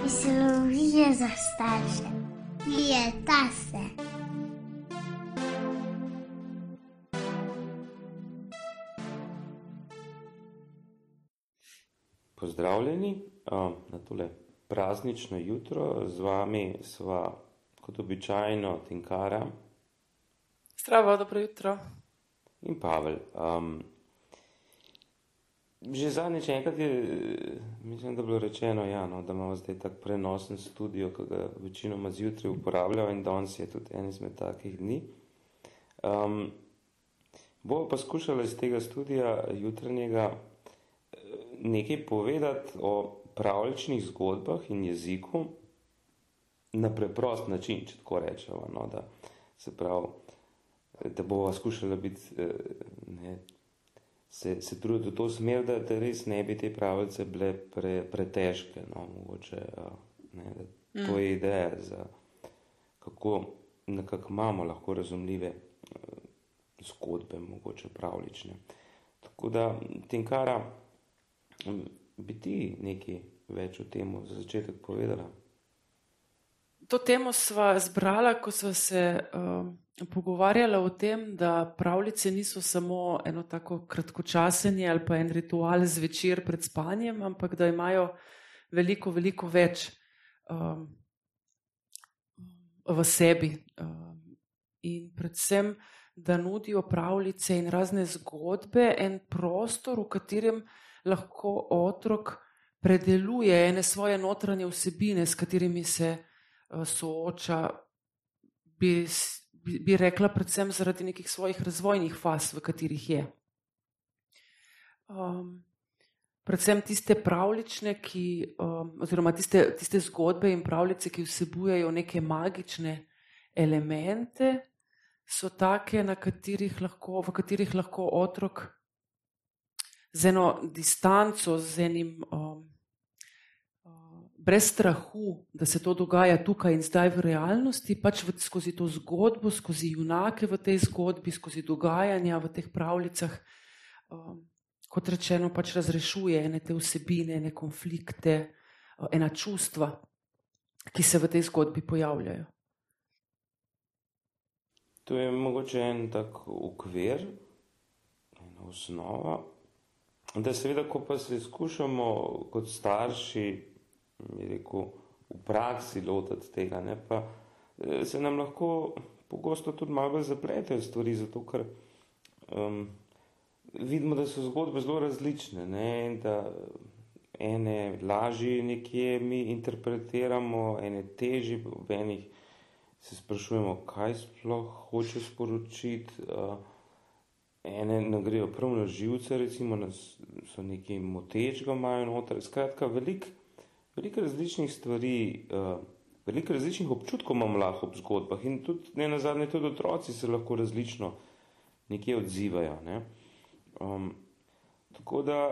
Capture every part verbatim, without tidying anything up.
Mislenovije za starše. Lijeta se. Pozdravljeni na tole praznično jutro. Z vami sva kot običajno Tinkara. Zdravo, dobro jutro. In Pavel. Um, že zadnjič enkrat je, mislim, da bilo rečeno, ja, no, da imamo zdaj tak prenosen studio, ki ga večinoma zjutraj uporabljajo in danes je tudi en izmed takih dni. Um, Bomo pa skušali iz tega studija jutranjega nekaj povedati o pravljičnih zgodbah in jeziku na preprost način, če tako rečemo, no, da se pravi, da bomo skušali biti, ne, se, se truditi v to smer, da, da res ne bi te pravljice bile pre, pretežke, no, mogoče, ne, da to je ideja za kako nekako imamo lahko razumljive zgodbe, mogoče pravljične. Tako da, Tinkara, bi ti nekaj več o temu za začetek povedala? To temo sva zbrala, ko sva se uh, pogovarjala o tem, da pravljice niso samo eno tako kratkočasenje ali pa en ritual zvečer pred spanjem, ampak da imajo veliko, veliko več um, v sebi. Um, in predvsem, da nudijo pravljice in razne zgodbe en prostor, v katerem lahko otrok predeluje ene svoje notranje vsebine, s katerimi se uh, sooča, bi, bi, bi rekla predvsem zaradi nekih svojih razvojnih faz, v katerih je. Um, predvsem tiste pravljične, ki, um, oziroma tiste, tiste zgodbe in pravljice, ki vsebujejo neke magične elemente, so take, na katerih lahko, v katerih lahko otrok z eno distanco, z enim um, um, brez strahu, da se to dogaja tukaj in zdaj v realnosti, pač v, skozi to zgodbo, skozi junake v tej zgodbi, skozi dogajanja v teh pravljicah, um, kot rečeno, pač razrešuje ene te vsebine, ene konflikte, uh, ena čustva, ki se v tej zgodbi pojavljajo. To je mogoče en tak okvir, ena osnova, da seveda, ko pa se skušamo kot starši, bi rekel, v praksi lotiti tega, ne, pa se nam lahko pogosto tudi malo bolj zapletejo stvari, zato ker um, vidimo, da so zgodbe zelo različne, ne, in da ene lažje nekje mi interpretiramo, ene težje, v enih se sprašujemo, kaj sploh hoče sporočiti, uh, ene nam grejo prav na živce, recimo, nas, so nekaj motečega imajo noter. Skratka, veliko velik različnih stvari, uh, veliko različnih občutkov imamo lahko ob zgodbah in tudi, ne nazadnje, tudi otroci se lahko različno nekje odzivajo, ne. Um, tako da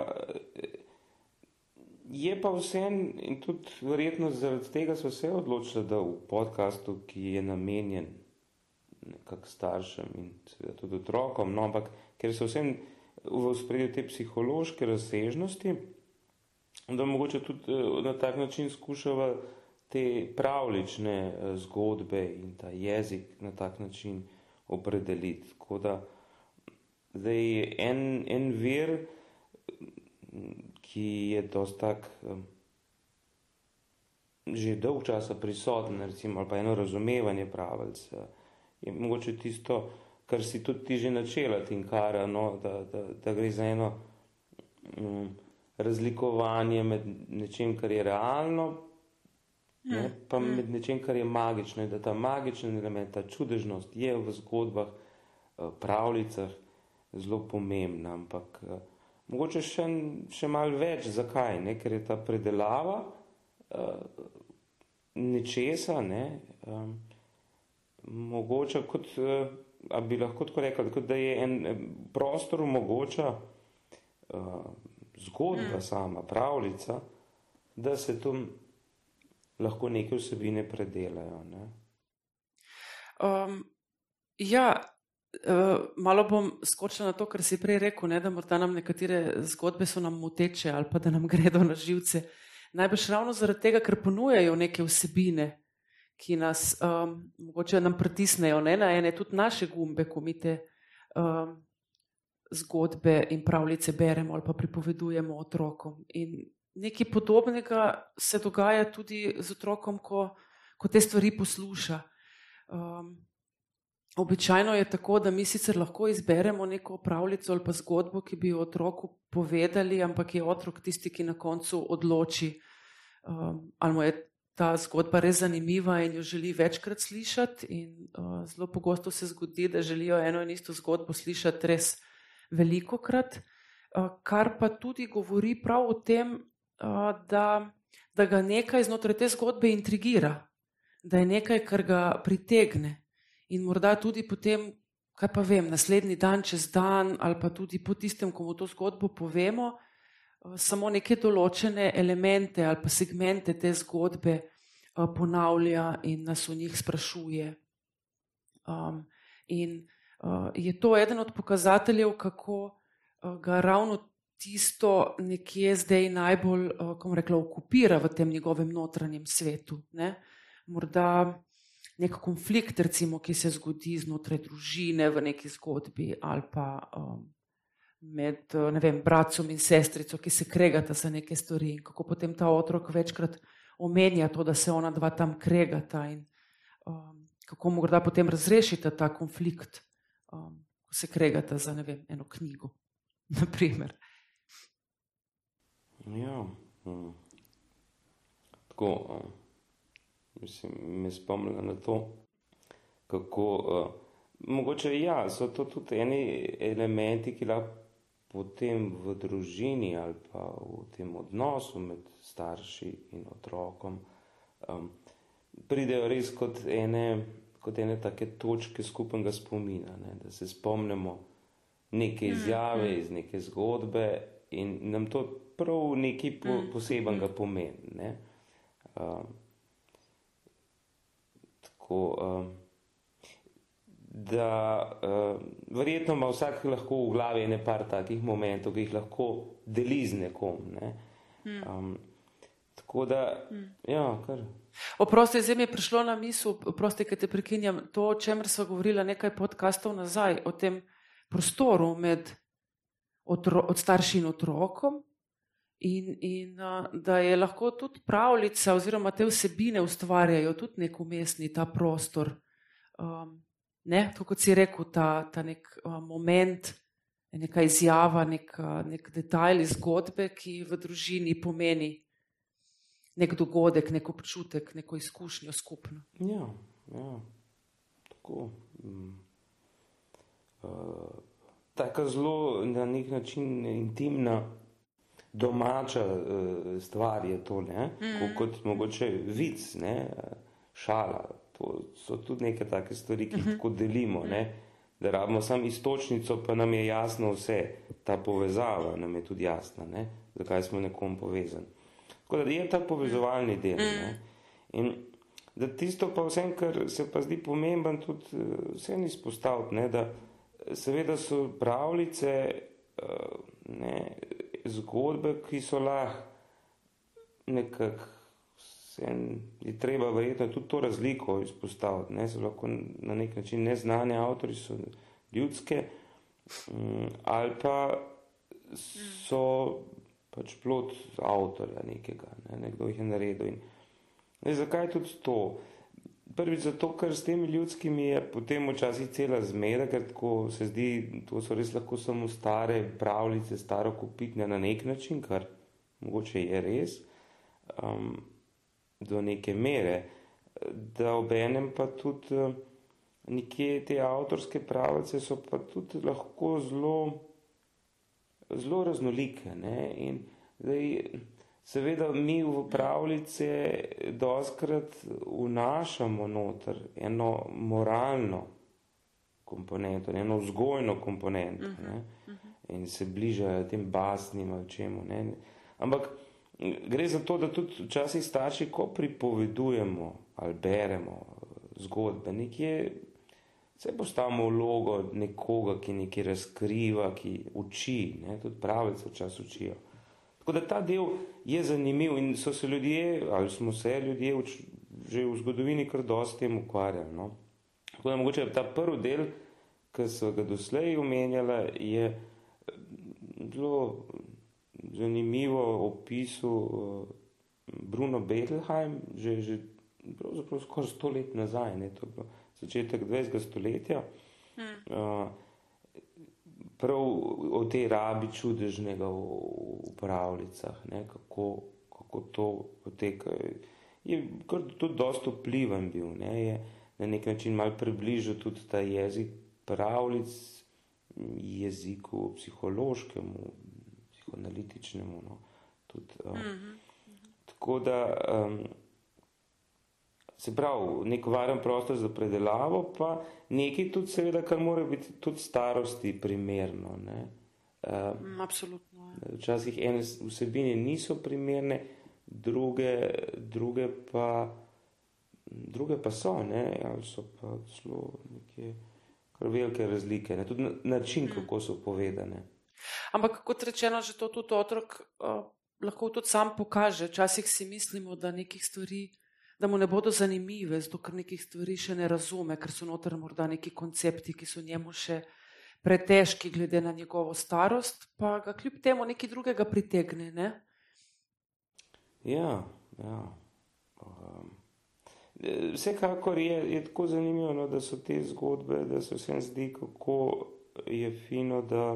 je pa vsem, in tudi verjetno zaradi tega so se odločili, da v podcastu, ki je namenjen nekak staršem in tudi otrokom, no, ampak ker so vsem v ospredju te psihološke razsežnosti, da mogoče tudi na tak način skušava te pravljične zgodbe in ta jezik na tak način opredeliti. Tako da zdaj en, en vir, ki je dosti tak um, že dolg časa prisoten, recimo, ali pa eno razumevanje pravljic, je mogoče tisto, kar si tudi ti že načela, Tinkara, no, da, da, da gre za eno um, razlikovanje med nečem, kar je realno, mm. ne, pa mm. med nečem, kar je magično, in da ta magični element, ta čudežnost je v zgodbah, pravljicah zelo pomembna, ampak mogoče še, še malo več, zakaj, ne? Ker je ta predelava uh, nečesa, ne, um, mogoče kot, uh, a bi lahko tako rekli, kot da je en prostor omogoča uh, zgodba mm. sama, pravljica, da se tam lahko neke vsebine predelajo, ne. Um, ja, Uh, malo bom skočila na to, kar si prej rekel, ne, da morda nam nekatere zgodbe so nam moteče ali pa da nam gredo na živce. Najbrž ravno zaradi tega, ker ponujajo neke vsebine, ki nas um, mogoče nam pritisnejo, ne, na ene tudi naše gumbe, ko mi te um, zgodbe in pravljice beremo ali pa pripovedujemo otrokom. In nekaj podobnega se dogaja tudi z otrokom, ko, ko te stvari posluša. Um, običajno je tako, da mi sicer lahko izberemo neko pravljico ali pa zgodbo, ki bi jo otroku povedali, ampak je otrok tisti, ki na koncu odloči, um, ali mu je ta zgodba res zanimiva in jo želi večkrat slišati. In uh, zelo pogosto se zgodi, da želijo eno in isto zgodbo slišati res velikokrat, uh, kar pa tudi govori prav o tem, uh, da, da ga nekaj znotraj te zgodbe intrigira, da je nekaj, kar ga pritegne. In morda tudi potem, kaj pa vem, naslednji dan, čez dan ali pa tudi po tistem, ko mu to zgodbo povemo, samo neke določene elemente ali pa segmente te zgodbe ponavlja in nas o njih sprašuje. Um, in uh, je to eden od pokazateljev, kako uh, ga ravno tisto nekje zdaj najbolj, uh, kom rekla, okupira v tem njegovem notranjem svetu. Ne? Morda nek konflikt, recimo, ki se zgodi znotraj družine v neki zgodbi ali pa um, med, ne vem, bratcom in sestrico, ki se kregata za neke stvari in kako potem ta otrok večkrat omenja to, da se ona dva tam kregata in um, kako morda potem razrešita ta konflikt, um, ko se kregata za, ne vem, eno knjigo, naprimer. Ja, um, tako, um. Mislim, me spomnila na to, kako, uh, mogoče ja, so to tudi eni elementi, ki lahko potem v družini ali pa v tem odnosu med starši in otrokom um, pridejo res kot ene, kot ene take točke skupnega spomina, ne? Da se spomnimo neke izjave iz neke zgodbe in nam to prav nekaj po, posebenega pomeni, ne? Um, Um, da uh, verjetno ima vsak lahko v glavi ene par takih momentov, ki jih lahko deli z nekom. Ne? Um, tako da, ja, kar. Oprosti, zdaj mi je prišlo na misel, oprosti, ker te prekinjam, to, o čemer sva govorila nekaj podkastov nazaj, o tem prostoru med otro, od starši in otrokom. In, in da je lahko tudi pravljica oziroma te vsebine ustvarjajo tudi nek umestni ta prostor. Um, ne, tako kot si rekel, ta, ta nek um, moment, neka izjava, nek, nek detajl iz zgodbe, ki v družini pomeni nek dogodek, nek občutek, neko izkušnjo skupno. Ja, ja, tako. Um, uh, taka zelo na nek način intimna domača uh, stvar je to, ne? Mm. Kot mogoče vic, ne? Šala, to so tudi neke take stvari, ki jih mm-hmm. tako delimo, ne? Da rabimo samo istočnico, pa nam je jasno vse, ta povezava nam je tudi jasna, ne? Zakaj smo nekom povezani. Tako da je ta povezovalni del, mm. ne? In da tisto pa vsem, kar se pa zdi pomemben, tudi vsem izpostaviti, ne? Da seveda so pravljice, uh, ne, zgodbe, ki so lahko nekako, je treba verjetno tudi to razliko izpostaviti, ne, so lahko na nek način neznane avtori, so ljudske, um, ali pa so pač plod avtorja nekega, ne, nekdo jih je naredil. In, ne, zakaj tudi to? Prvič zato, ker s temi ljudskimi je potem včasih cela zmeda, ker tako se zdi, to so res lahko samo stare pravljice, staro kopitne na nek način, kar mogoče je res, um, do neke mere, da obenem pa tudi uh, nekje te avtorske pravljice so pa tudi lahko zelo, zelo raznolike, ne, in zdaj, seveda mi v pravljice dostikrat vnašamo noter eno moralno komponento, eno vzgojno komponento, ne? In se bližajo tem basnim ali čemu. Ne? Ampak gre za to, da tudi včasih starši, ko pripovedujemo ali beremo zgodbe, nekje se postavimo vlogo nekoga, ki nekaj razkriva, ki uči, ne? Tudi pravljice včasih učijo. Tako da ta del je zanimiv in so se ljudje, ali smo se ljudje uč, že v zgodovini kar dosti tem ukvarjali. No? Tako da mogoče ta prvi del, ki so ga doslej omenjala, je zelo zanimivo opisal Bruno Bettelheim, že, že pravzaprav skoraj sto let nazaj, ne? To je bilo začetek dvajsetega stoletja. Hmm. Uh, prav o tej rabi čudežnega v pravljicah, ne, kako, kako to poteka. Je kar tudi dosti vpliven bil, ne, je na nek način malo približal tudi ta jezik pravljic jeziku psihološkemu, psihoanalitičnemu, no, tudi. Uh, mm-hmm. Tako da, um, se pravi, nek varen prostor za predelavo, pa nekaj tudi seveda, kar mora biti tudi starosti primerno. Ne? Um, Absolutno. Je. Včasih ene vsebine niso primerne, druge, druge, pa, druge pa so, ne? Ali so pa zelo neke kar velike razlike, ne? Tudi način, hmm. kako so povedane. Ampak kot rečeno, že to tudi otrok uh, lahko tudi sam pokaže. Včasih si mislimo, da nekih stvari da mu ne bodo zanimive, zato ker nekih stvari še ne razume, ker so noter morda neki koncepti, ki so njemu še pretežki glede na njegovo starost, pa ga kljub temu nekaj drugega pritegne, ne? Ja, ja. Um, vsekakor je, je tako zanimivo, no, da so te zgodbe, da se vsem zdi, kako je fino, da,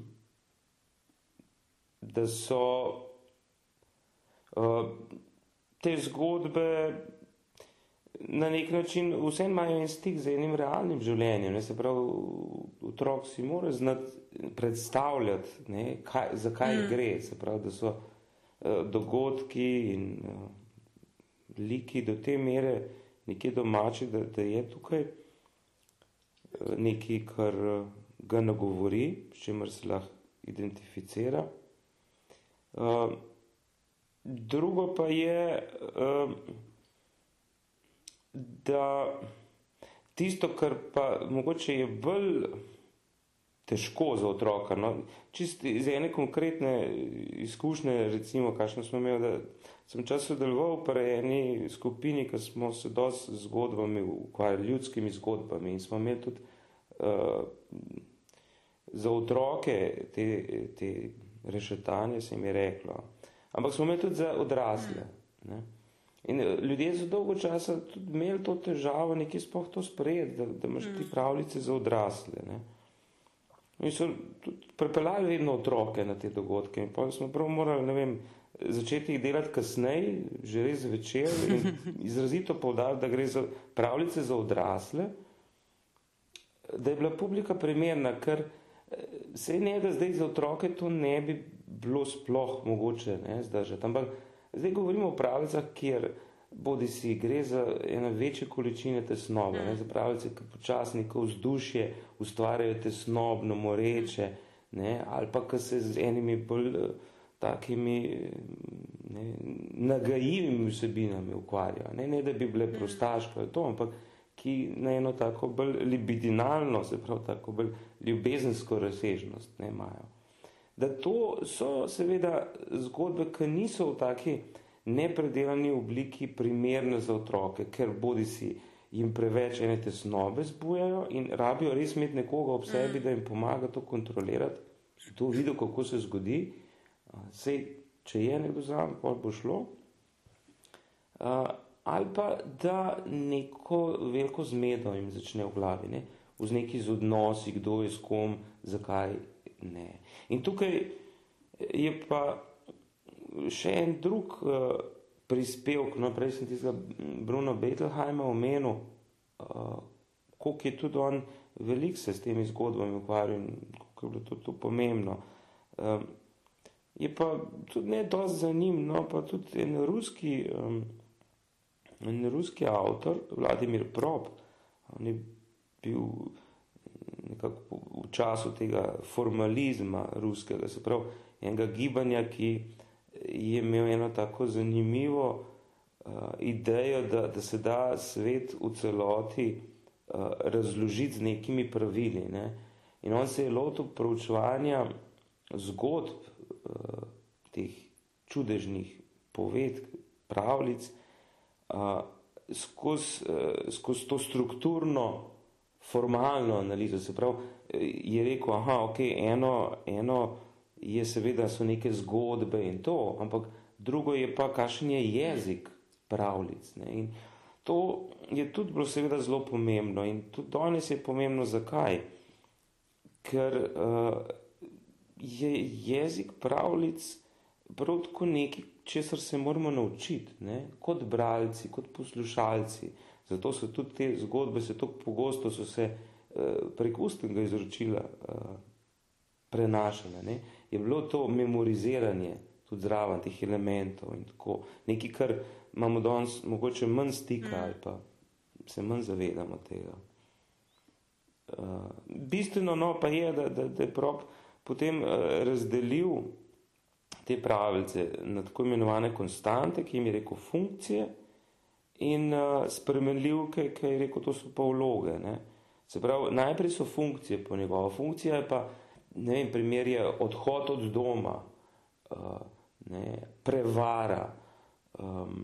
da so uh, te zgodbe na nek način vse imajo en stik z enim realnim življenjem. Ne? Se pravi, otrok si mora znati predstavljati, ne? Kaj, za kaj mm. gre. Se pravi, da so uh, dogodki in uh, liki do te mere nekje domači, da, da je tukaj uh, nekaj, kar uh, ga nagovori, s čimer se lahko identificira. Uh, Drugo pa je, da tisto, kar pa mogoče je bolj težko za otroka, no, čisto iz ene konkretne izkušnje, recimo, kakšno smo imeli, da sem čas sodeloval pri eni skupini, ki smo se dosti z zgodbami ukvarjali, ljudskimi zgodbami, in smo imeli tudi uh, za otroke te, te rešetanje, se jim je reklo. Ampak smo imeli tudi za odrasle. Ne? In ljudje so dolgo časa tudi imeli to težavo, nekaj sploh to sprejeti, da, da imaš ti pravljice za odrasle. Ne? In so tudi pripeljali vedno otroke na te dogodke. In pa smo prav morali, ne vem, začeti jih delati kasneje, že res večer, in izrazito poudariti, da gre za pravljice za odrasle, da je bila publika primerna, ker se ne, da zdaj za otroke to ne bi bilo sploh mogoče, ne, zdržati. Ampak zdaj govorimo o pravljicah, kjer bodi si gre za ene večje količine tesnobe, ne, za pravljice, ki počasno neko vzdušje ustvarjajo tesnobno, moreče, ne, ali pa ki se z enimi bolj takimi ne, nagajivimi vsebinami ukvarjajo. Ne, ne, da bi bile prostaške, to, ampak ki na eno tako bolj libidinalno, se pravi tako bolj ljubezensko razsežnost ne imajo. Da to so seveda zgodbe, ki niso v taki nepredelani obliki primerne za otroke, ker bodi si jim preveč ene tesnobe zbujajo in rabijo res imeti nekoga ob sebi, da jim pomaga to kontrolirati, to videl, kako se zgodi. Sej, če je nekdo zraven, pa bo šlo. Ali pa, da neko veliko zmedo jim začne v glavi, ne? V neki z odnosi, kdo je s kom, zakaj ne. In tukaj je pa še en drug uh, prispevek, no, prej sem tistega Bruno Bettelheima omenil, uh, koliko je tudi on velik se s temi zgodbami ukvarjal in koliko je bilo to, to pomembno. Uh, je pa tudi ne dosti za njim, no, pa tudi en ruski um, En ruski avtor, Vladimir Prob, on je bil nekako v času tega formalizma ruskega, se pravi enega gibanja, ki je imel eno tako zanimivo uh, idejo, da, da se da svet v celoti uh, razložiti z nekimi pravili. Ne? In on se je lotil proučevanja zgodb uh, teh čudežnih povedk, pravljic, uh, skozi, uh, skozi to strukturno, formalno analizo. Se pravi, je rekel, aha, ok, eno, eno je seveda so neke zgodbe in to, ampak drugo je pa, kakšen je jezik pravljic. Ne? In to je tudi bilo seveda zelo pomembno in tudi danes je pomembno, zakaj? Ker uh, je jezik pravljic prav tako nekaj, česar se moramo naučiti, ne? Kot bralci, kot poslušalci. Zato so tudi te zgodbe, se tako pogosto so se uh, prek ustnega izročila uh, prenašale. Ne? Je bilo to memoriziranje tudi zraven teh elementov in tako. Nekaj, kar imamo danes mogoče manj stika ali pa se manj zavedamo tega. Uh, bistveno no pa je, da, da, da je Prop potem uh, razdelil te pravljice na tako imenovane konstante, ki jim je rekel funkcije, in uh, spremenljivke, ki je rekel, to so pa vloge. Ne? Se pravi, najprej so funkcije po njegovo. Funkcija je pa, ne vem, primer je odhod od doma, uh, ne, prevara, um,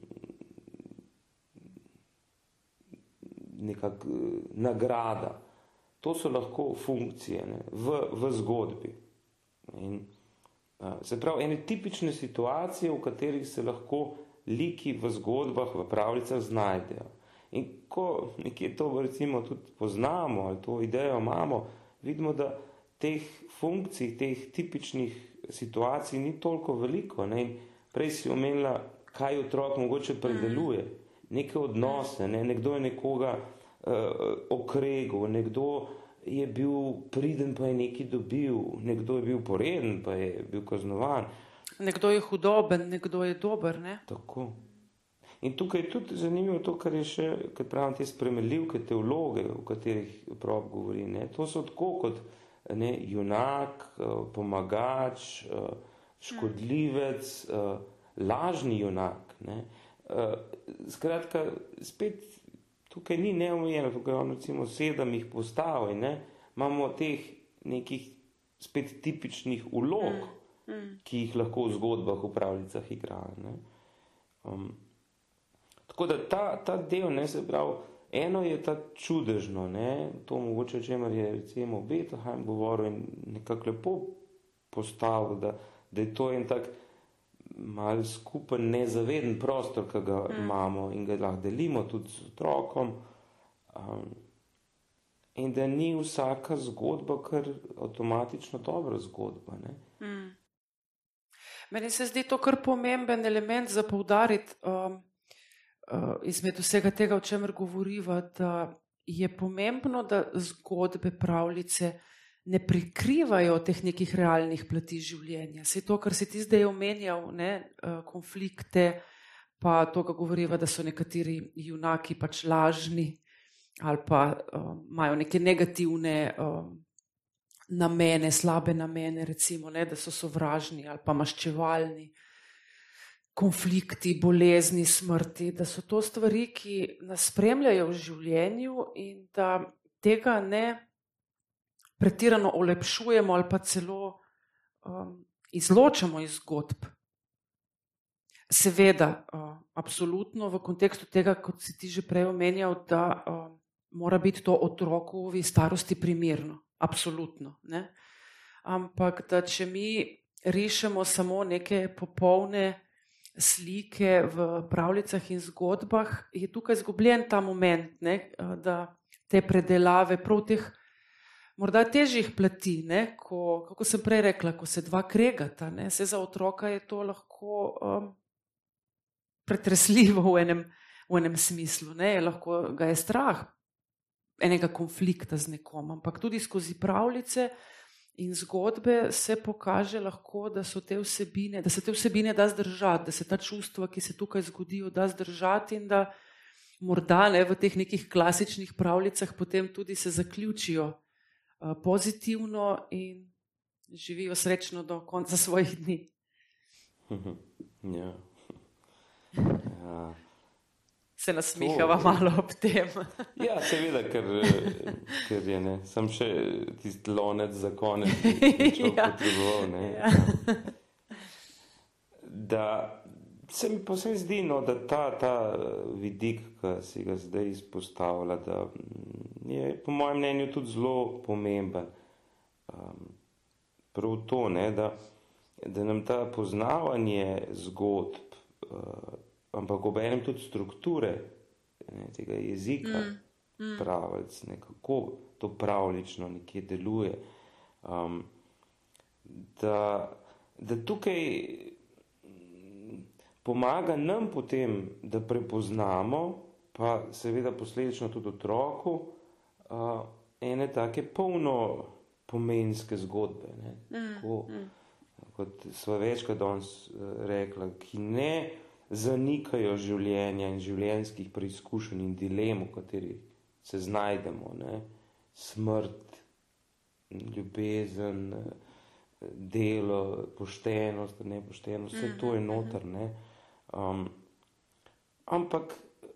nekak uh, nagrada. To so lahko funkcije, ne, v, v zgodbi. In, uh, se pravi, ene tipične situacije, v katerih se lahko liki v zgodbah, v pravljicah znajdejo. In ko nekje to recimo tudi poznamo ali to idejo imamo, vidimo, da teh funkcij, teh tipičnih situacij ni toliko veliko. Ne? In prej si omenila, kaj otrok mogoče predeluje. Neke odnose, ne? Nekdo je nekoga uh, okregel, nekdo je bil priden, pa je nekaj dobil, nekdo je bil poreden, pa je bil kaznovan. Nekdo je hudoben, nekdo je dober, ne? Tako. In tukaj je tudi zanimivo to, kar je še, kad pravim, te spremenljivke, te vloge, o katerih Prop govori, ne? To so tako kot ne, junak, pomagač, škodljivec, lažni junak, ne? Skratka, spet tukaj ni neomejeno, tukaj on recimo sedem jih postavi, ne? Imamo teh nekih spet tipičnih vlog, mm, mm. ki jih lahko v zgodbah, v pravljicah igrajo, ne? Um, tako da ta, ta del, ne, se pravi, eno je ta čudežno, ne, to mogoče, o čemer je recimo Bettelheim govoril in nekako lepo postavil, da, da je to en tak mal skupen nezaveden prostor, ki ga mm. imamo in ga lahko delimo tudi z otrokom, um, in da ni vsaka zgodba kar avtomatično dobra zgodba, ne. Mm. Meni se zdi to kar pomemben element za poudariti, um, uh, izmed vsega tega, o čemer govoriva, da je pomembno, da zgodbe, pravljice ne prikrivajo teh nekih realnih plati življenja. Saj to, kar si ti zdaj omenjal, ne, uh, konflikte, pa to, kar govoriva, da so nekateri junaki pač lažni ali pa uh, imajo neke negativne uh, namene, slabe namene, recimo, ne, da so sovražni ali pa maščevalni, konflikti, bolezni, smrti, da so to stvari, ki nas spremljajo v življenju in da tega ne pretirano olepšujemo ali pa celo um, izločamo iz zgodb. Seveda, uh, absolutno v kontekstu tega, kot si ti že prej omenjal, da uh, mora biti to otrokovi starosti primerno. Absolutno, ne? Ampak da če mi rišemo samo neke popolne slike v pravljicah in zgodbah, je tukaj izgubljen ta moment, ne? Da te predelave prav teh morda težjih plati, ne? Ko, kako sem prej rekla, ko se dva kregata, ne? Se za otroka je to lahko um, pretresljivo v enem, v enem smislu, ne? Lahko ga je strah enega konflikta z nekom, ampak tudi skozi pravljice in zgodbe se pokaže lahko, da so te vsebine, da se te vsebine da zdržati, da se ta čustva, ki se tukaj zgodijo, da zdržati in da morda, ne, v teh nekih klasičnih pravljicah potem tudi se zaključijo uh, pozitivno in živijo srečno do konca svojih dni. Ja. Ja. Se nasmihava to, malo ob tem. Ja, seveda, ker, ker je, ne, sem še tisti lonec za konec, ki je človek ja. potreboval, ne. Ja. da se mi posebej zdi, no, da ta, ta vidik, ki si ga zdaj izpostavlja, da je po mojem mnenju tudi zelo pomemben. Um, prav to, ne, da, da nam ta poznavanje zgodb, uh, ampak obenem tudi strukture, ne, tega jezika, mm, mm. pravljic, nekako to pravlično nekje deluje, um, da, da tukaj pomaga nam potem, da prepoznamo, pa seveda posledično tudi otroku, uh, ene take polno pomenske zgodbe, ne, mm, tako, mm. kot sva večkrat danes rekla, ki ne zanikajo življenja in življenjskih preizkušenj in dilem, v katerih se znajdemo, ne? Smrt, ljubezen, delo, poštenost, nepoštenost, vse to je noter, ne? Um, ampak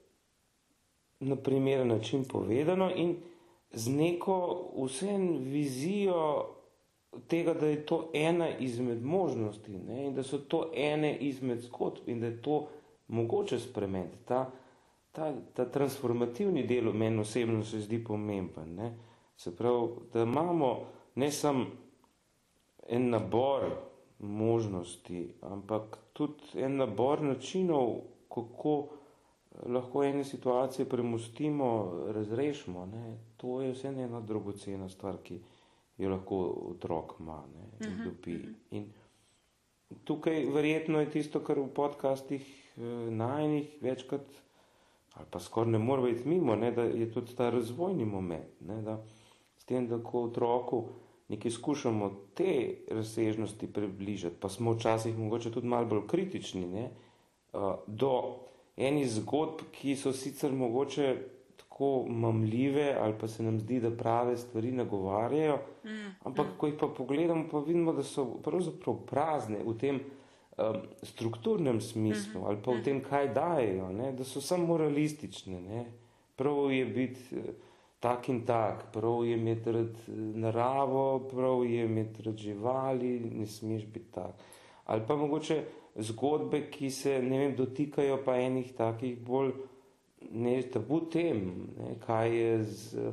na primeren način povedano in z neko vsem vizijo tega, da je to ena izmed možnosti, ne? In da so to ene izmed zgodb in da je to mogoče spremeniti. Ta, ta, ta transformativni del meni osebno se zdi pomemben, ne? Se pravi, da imamo ne samo en nabor možnosti, ampak tudi en nabor načinov, kako lahko ene situacije premostimo, razrešimo, ne? To je vse ena dragocena stvar, ki jo lahko otrok ima, ne, in dobi. In tukaj verjetno je tisto, kar v podcastih eh, najnih večkrat, ali pa skoraj ne more biti mimo, ne, da je tudi ta razvojni moment, ne, da s tem, da ko otroku nekaj skušamo te razsežnosti približati, pa smo včasih mogoče tudi malo bolj kritični, ne, uh, do enih zgodb, ki so sicer mogoče tako mamljive ali pa se nam zdi, da prave stvari nagovarjajo, mm, ampak mm. ko jih pa pogledamo, pa vidimo, da so pravzaprav prazne v tem um, strukturnem smislu, mm, ali pa v tem, kaj dajejo, ne? Da so samo moralistične, ne? Prav je biti tak in tak, prav je imeti rad naravo, prav je imeti rad živali, ne smeš biti tak. Ali pa mogoče zgodbe, ki se, ne vem, dotikajo pa enih takih bolj ne tabu tem, ne, kaj je z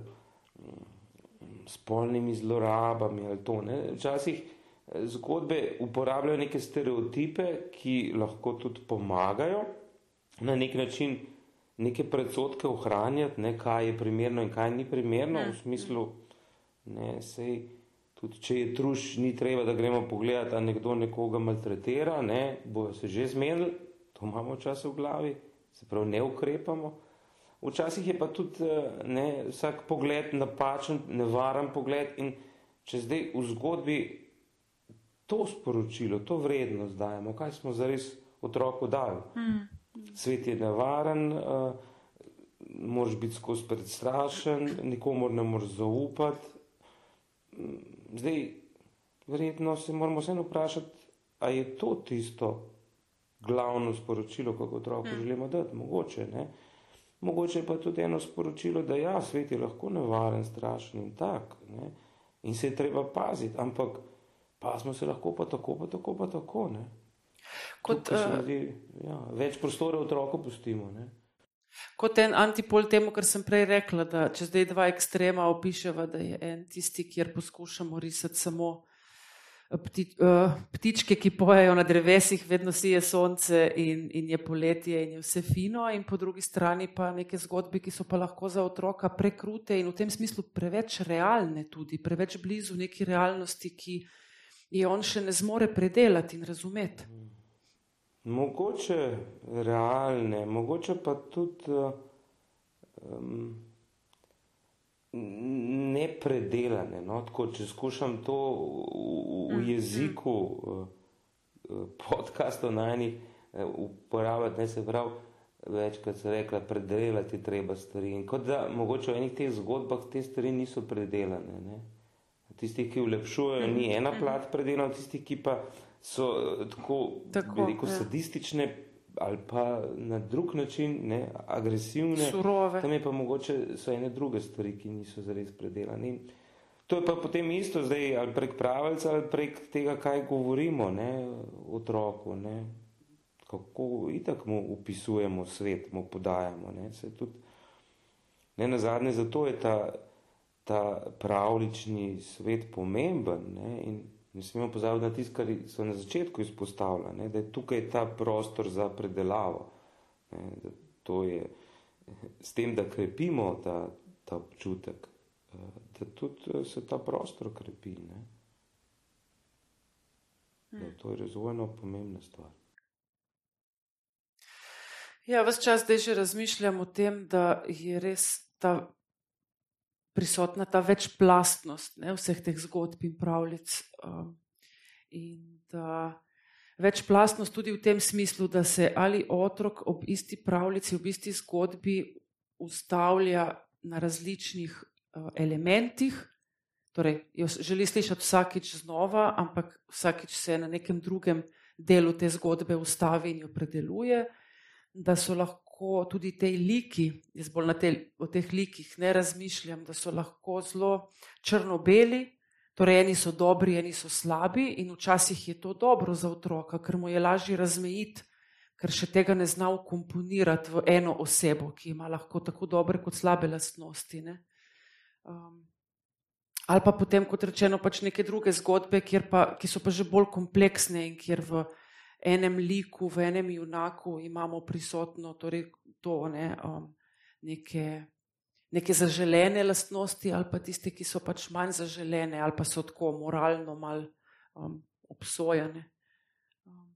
spolnimi zlorabami ali to, ne. Včasih zgodbe uporabljajo neke stereotipe, ki lahko tudi pomagajo na nek način neke predsodke ohranjati, ne, kaj je primerno in kaj ni primerno, v smislu, ne, sej, tudi če je truš, ni treba, da gremo pogledati, a nekdo nekoga maltretira, ne, bojo se že zmenili, to imamo včasih v glavi, se pravi, ne ukrepamo. Včasih je pa tudi, ne, vsak pogled napačen, nevaren pogled in če zdaj v zgodbi to sporočilo, to vrednost dajemo, kaj smo zares otroku dali. Mm. Svet je nevaren, uh, moraš biti skozi predstrašen, nikomor ne moraš zaupati. Zdaj, verjetno se moramo vseeno vprašati, a je to tisto glavno sporočilo, kako otroku mm. želimo dati, mogoče, ne. Mogoče pa tudi eno sporočilo, da ja, svet je lahko nevaren, strašen in tak, ne. In se je treba paziti, ampak pa smo se lahko pa tako, pa tako, pa tako, ne. Kot, uh, zdi, ja, več prostora otroku pustimo, ne. Kot en antipol temu, kar sem prej rekla, da če zdaj dva ekstrema opiševa, da je en tisti, kjer poskušamo risati samo pti, uh, ptičke, ki pojejo na drevesih, vedno sije sonce in, in je poletje in je vse fino, in po drugi strani pa neke zgodbe, ki so pa lahko za otroka prekrute in v tem smislu preveč realne tudi, preveč blizu neki realnosti, ki je on še ne zmore predelati in razumeti. Mogoče realne, mogoče pa tudi um, nepredelane. No? Tako, če skušam to v, v jeziku uh, podcastov najnih uh, uporabljati, ne, se pravi, večkrat se rekla, predelati treba stvari. In kot da mogoče v enih teh zgodbah te stvari niso predelane. Ne? Tistih, ki vlepšujejo, ni ena plat predelana, tistih, ki pa so tako, tako bi rekel, ja. Sadistične ali pa na drug način, ne, agresivne, surove. Tam je pa mogoče so ene druge stvari, ki niso zares predelane. To je pa potem isto zdaj, ali prek pravilca, ali prek tega, kaj govorimo, ne, otroku, ne. kako itak mu upisujemo svet, mu podajamo. Ne, se tudi, ne nazadnje, zato je ta, ta pravlični svet pomemben, ne, in ne smemo pozabiti na tisto, kar so na začetku izpostavljali, ne, da je tukaj ta prostor za predelavo. Ne, da to je s tem, da krepimo ta, ta občutek, da tudi se ta prostor krepi. Ne. Da to je razvojno pomembna stvar. Ja, ves čas zdaj že razmišljam o tem, da je res ta prisotna ta večplastnost, ne, vseh teh zgodb in pravljic. Um, in da večplastnost tudi v tem smislu, da se ali otrok ob isti pravljici, ob isti zgodbi ustavlja na različnih uh, elementih, torej jo želi slišati vsakič znova, ampak vsakič se na nekem drugem delu te zgodbe ustavi in jo predeluje, da so lahko tudi te liki, jaz bolj na te, o teh likih ne razmišljam, da so lahko zelo črno-beli, torej eni so dobri, eni so slabi in včasih je to dobro za otroka, ker mu je lažje razmejiti, ker še tega ne zna ukomponirati v eno osebo, ki ima lahko tako dobre kot slabe lastnosti. Ne? Um, ali pa potem, kot rečeno, pač neke druge zgodbe, kjer pa, ki so pa že bolj kompleksne in kjer v enem liku, v enem junaku imamo prisotno torej to, ne, um, neke, neke zaželene lastnosti ali pa tiste, ki so pač manj zaželene ali pa so tako moralno mal um, obsojene. Um,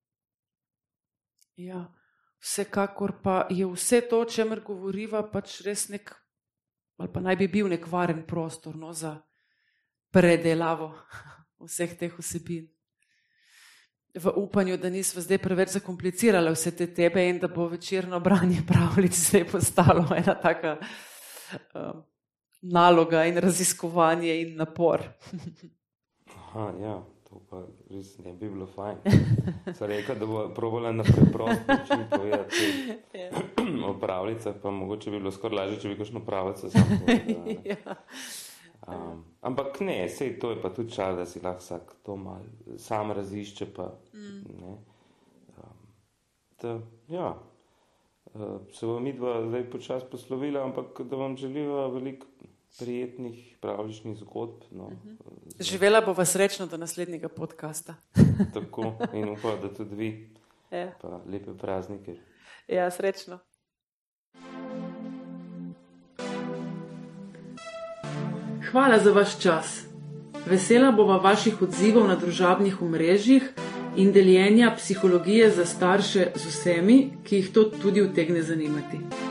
ja, vsekakor pa je vse to, o čemer govoriva, pač res nek, ali pa naj bi bil nek varen prostor, no, za predelavo vseh teh vsebin. V upanju, da nismo zdaj preveč zakomplicirali vse te tebe in da bo večerno branje pravljic zdaj postalo ena taka um, naloga in raziskovanje in napor. Aha, ja, to pa res ne bi bilo fajn. Sem rekel, da bo probala na preprost način povedati o pravljicah, pa mogoče bi bilo skoraj lažje, če bi kakšno pravljico sam povedala. Ja. Um, ampak ne, sej to je pa tudi čas, da si lahko vsak to mal sam razišče pa mm. ne. Um, da, ja, uh, se bom midva zdaj počas poslovila, ampak da vam želiva veliko prijetnih pravličnih zgodb. No. Mm-hmm. Živela bova srečno do naslednjega podcasta. Tako, in upam, da tudi vi. Ja. Pa lepe praznike. Ja, srečno. Hvala za vaš čas. Vesela bova vaših odzivov na družabnih omrežjih in deljenja psihologije za starše z vsemi, ki jih to tudi utegne zanimati.